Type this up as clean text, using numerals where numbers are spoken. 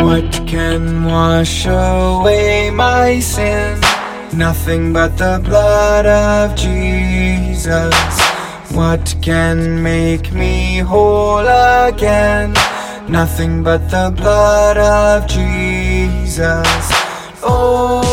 What can wash away my sin? Nothing but the blood of Jesus. What can make me whole again? Nothing but the blood of Jesus. Oh,